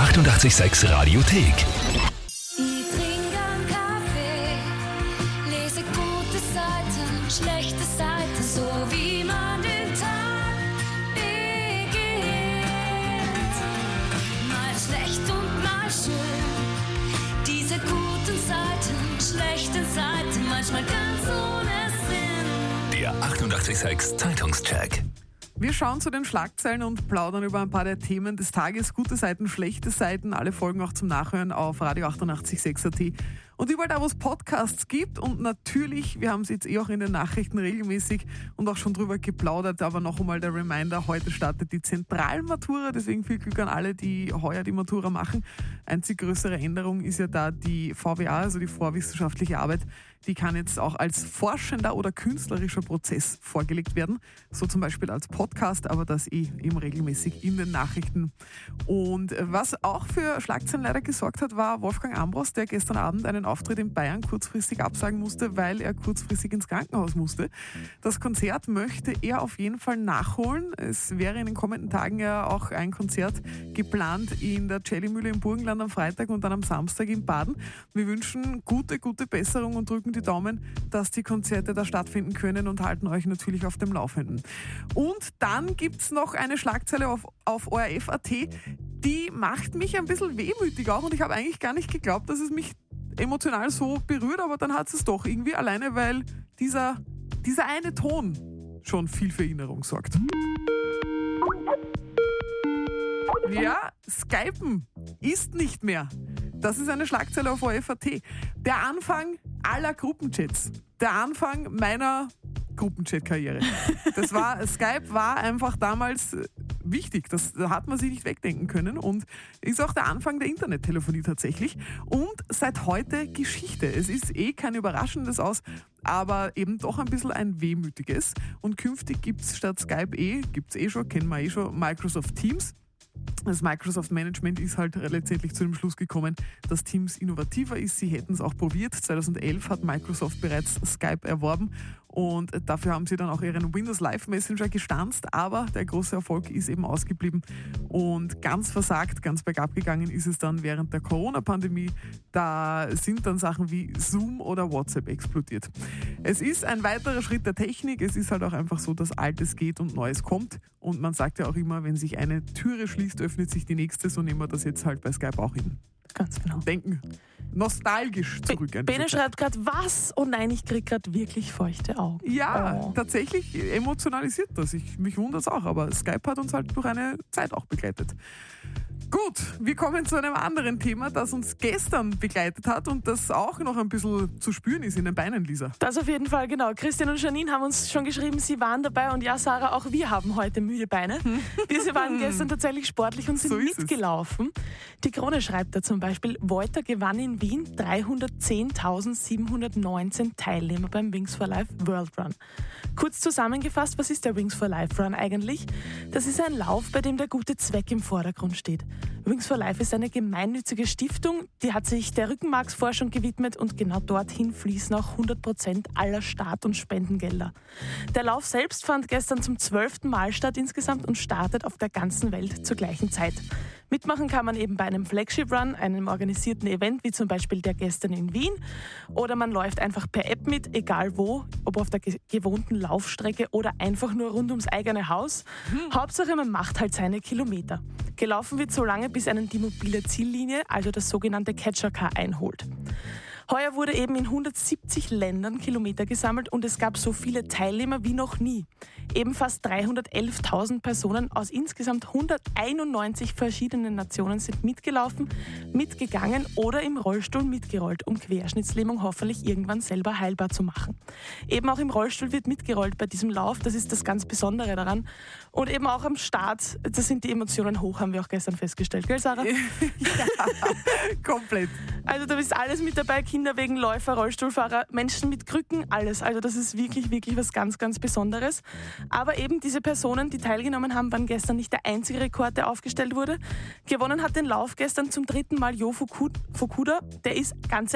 886 Radiothek. Ich trinke einen Kaffee, lese gute Seiten, schlechte Seiten, so wie man den Tag beginnt. Mal schlecht und mal schön, diese guten Seiten, schlechten Seiten, manchmal ganz ohne Sinn. Der 886 Zeitungscheck. Wir schauen zu den Schlagzeilen und plaudern über ein paar der Themen des Tages. Gute Seiten, schlechte Seiten. Alle Folgen auch zum Nachhören auf Radio 886.at. Und überall da, wo es Podcasts gibt. Und natürlich, wir haben es jetzt auch in den Nachrichten regelmäßig und auch schon drüber geplaudert. Aber noch einmal der Reminder, heute startet die Zentralmatura. Deswegen viel Glück an alle, die heuer die Matura machen. Einzig größere Änderung ist ja da die VWA, also die vorwissenschaftliche Arbeit. Die kann jetzt auch als forschender oder künstlerischer Prozess vorgelegt werden. So zum Beispiel als Podcast, aber das eben regelmäßig in den Nachrichten. Und was auch für Schlagzeilen leider gesorgt hat, war Wolfgang Ambros, der gestern Abend einen Auftritt in Bayern kurzfristig absagen musste, weil er kurzfristig ins Krankenhaus musste. Das Konzert möchte er auf jeden Fall nachholen. Es wäre in den kommenden Tagen ja auch ein Konzert geplant in der Jellymühle im Burgenland am Freitag und dann am Samstag in Baden. Wir wünschen gute Besserung und drücken die Daumen, dass die Konzerte da stattfinden können und halten euch natürlich auf dem Laufenden. Und dann gibt's noch eine Schlagzeile auf ORF.at, die macht mich ein bisschen wehmütig auch und ich habe eigentlich gar nicht geglaubt, dass es mich emotional so berührt, aber dann hat es doch irgendwie, alleine weil dieser eine Ton schon viel für Erinnerung sorgt. Ja, Skypen ist nicht mehr. Das ist eine Schlagzeile auf ORF.at. Der Anfang aller Gruppenchats. Der Anfang meiner Gruppenchat-Karriere. Skype war einfach damals wichtig. Das hat man sich nicht wegdenken können und ist auch der Anfang der Internettelefonie tatsächlich. Und seit heute Geschichte. Es ist kein Überraschendes aus, aber eben doch ein bisschen ein wehmütiges. Und künftig gibt's statt Skype kennen wir schon, Microsoft Teams. Das Microsoft-Management ist halt letztendlich zu dem Schluss gekommen, dass Teams innovativer ist. Sie hätten es auch probiert. 2011 hat Microsoft bereits Skype erworben und dafür haben sie dann auch ihren Windows Live Messenger gestanzt, aber der große Erfolg ist eben ausgeblieben und ganz versagt, ganz bergab gegangen ist es dann während der Corona-Pandemie. Da sind dann Sachen wie Zoom oder WhatsApp explodiert. Es ist ein weiterer Schritt der Technik. Es ist halt auch einfach so, dass Altes geht und Neues kommt und man sagt ja auch immer, wenn sich eine Türe schließt, öffnet sich die nächste, so nehmen wir das jetzt halt bei Skype auch hin. Ganz genau. Denken nostalgisch zurück. Bene schreibt gerade, was? Oh nein, ich kriege gerade wirklich feuchte Augen. Ja, Tatsächlich emotionalisiert das. Mich wundert es auch, aber Skype hat uns halt durch eine Zeit auch begleitet. Gut, wir kommen zu einem anderen Thema, das uns gestern begleitet hat und das auch noch ein bisschen zu spüren ist in den Beinen, Lisa. Das auf jeden Fall, genau. Christian und Janine haben uns schon geschrieben, sie waren dabei und ja, Sarah, auch wir haben heute müde Beine. Wir waren gestern tatsächlich sportlich und sind So ist mitgelaufen. Die Krone schreibt da zum Beispiel, Voiter gewann in Wien 310.719 Teilnehmer beim Wings for Life World Run. Kurz zusammengefasst, was ist der Wings for Life Run eigentlich? Das ist ein Lauf, bei dem der gute Zweck im Vordergrund steht. Wings for Life ist eine gemeinnützige Stiftung, die hat sich der Rückenmarksforschung gewidmet und genau dorthin fließen auch 100% aller Start- und Spendengelder. Der Lauf selbst fand gestern zum 12. Mal statt insgesamt und startet auf der ganzen Welt zur gleichen Zeit. Mitmachen kann man eben bei einem Flagship Run, einem organisierten Event, wie zum Beispiel der gestern in Wien, oder man läuft einfach per App mit, egal wo, ob auf der gewohnten Laufstrecke oder einfach nur rund ums eigene Haus. Hauptsache, man macht halt seine Kilometer. Gelaufen wird so lange, bis einen die mobile Ziellinie, also das sogenannte Catcher-Car, einholt. Heuer wurde eben in 170 Ländern Kilometer gesammelt und es gab so viele Teilnehmer wie noch nie. Eben fast 311.000 Personen aus insgesamt 191 verschiedenen Nationen sind mitgelaufen, mitgegangen oder im Rollstuhl mitgerollt, um Querschnittslähmung hoffentlich irgendwann selber heilbar zu machen. Eben auch im Rollstuhl wird mitgerollt bei diesem Lauf, das ist das ganz Besondere daran. Und eben auch am Start, da sind die Emotionen hoch, haben wir auch gestern festgestellt, gell Sarah? Ja, komplett. Also da ist alles mit dabei, Kinderwegen, Läufer, Rollstuhlfahrer, Menschen mit Krücken, alles. Also das ist wirklich, wirklich was ganz, ganz Besonderes. Aber eben diese Personen, die teilgenommen haben, waren gestern nicht der einzige Rekord, der aufgestellt wurde. Gewonnen hat den Lauf gestern zum 3. Mal Jo Fukuda. Der ist ganze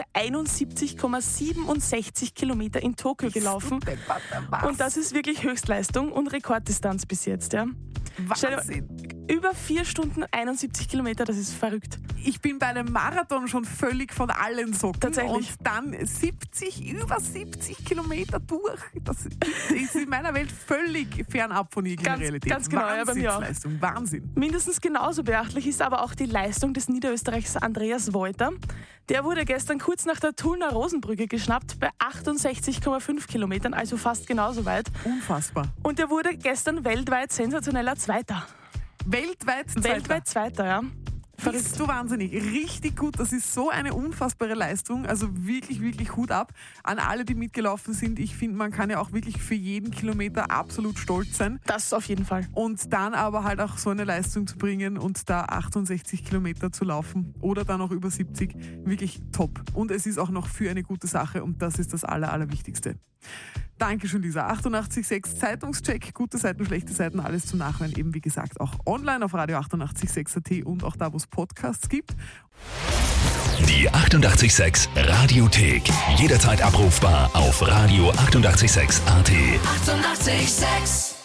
71,67 Kilometer in Tokio gelaufen. Und das ist wirklich Höchstleistung und Rekorddistanz bis jetzt. Ja. Wahnsinn. Über 4 Stunden 71 Kilometer, das ist verrückt. Ich bin bei einem Marathon schon völlig von allen Socken. Tatsächlich. Und dann über 70 Kilometer durch. Das ist in meiner Welt völlig fernab von jeglicher Realität. Ganz genau, ja, bei mir auch. Wahnsinnsleistung, Wahnsinn. Mindestens genauso beachtlich ist aber auch die Leistung des Niederösterreichs Andreas Wolter. Der wurde gestern kurz nach der Tullner Rosenbrücke geschnappt bei 68,5 Kilometern, also fast genauso weit. Unfassbar. Und er wurde gestern weltweit sensationeller Zweiter. Weltweit Zweiter, ja. Bist du wahnsinnig. Richtig gut. Das ist so eine unfassbare Leistung. Also wirklich, wirklich Hut ab an alle, die mitgelaufen sind. Ich finde, man kann ja auch wirklich für jeden Kilometer absolut stolz sein. Das auf jeden Fall. Und dann aber halt auch so eine Leistung zu bringen und da 68 Kilometer zu laufen oder dann auch über 70, wirklich top. Und es ist auch noch für eine gute Sache und das ist das Allerwichtigste. Dankeschön, Lisa. 88.6 Zeitungscheck, gute Seiten, schlechte Seiten, alles zum Nachhören. Eben wie gesagt auch online auf Radio 88.6 AT und auch da, wo es Podcasts gibt. Die 88.6 Radiothek. Jederzeit abrufbar auf Radio 88.6 AT. 88,6.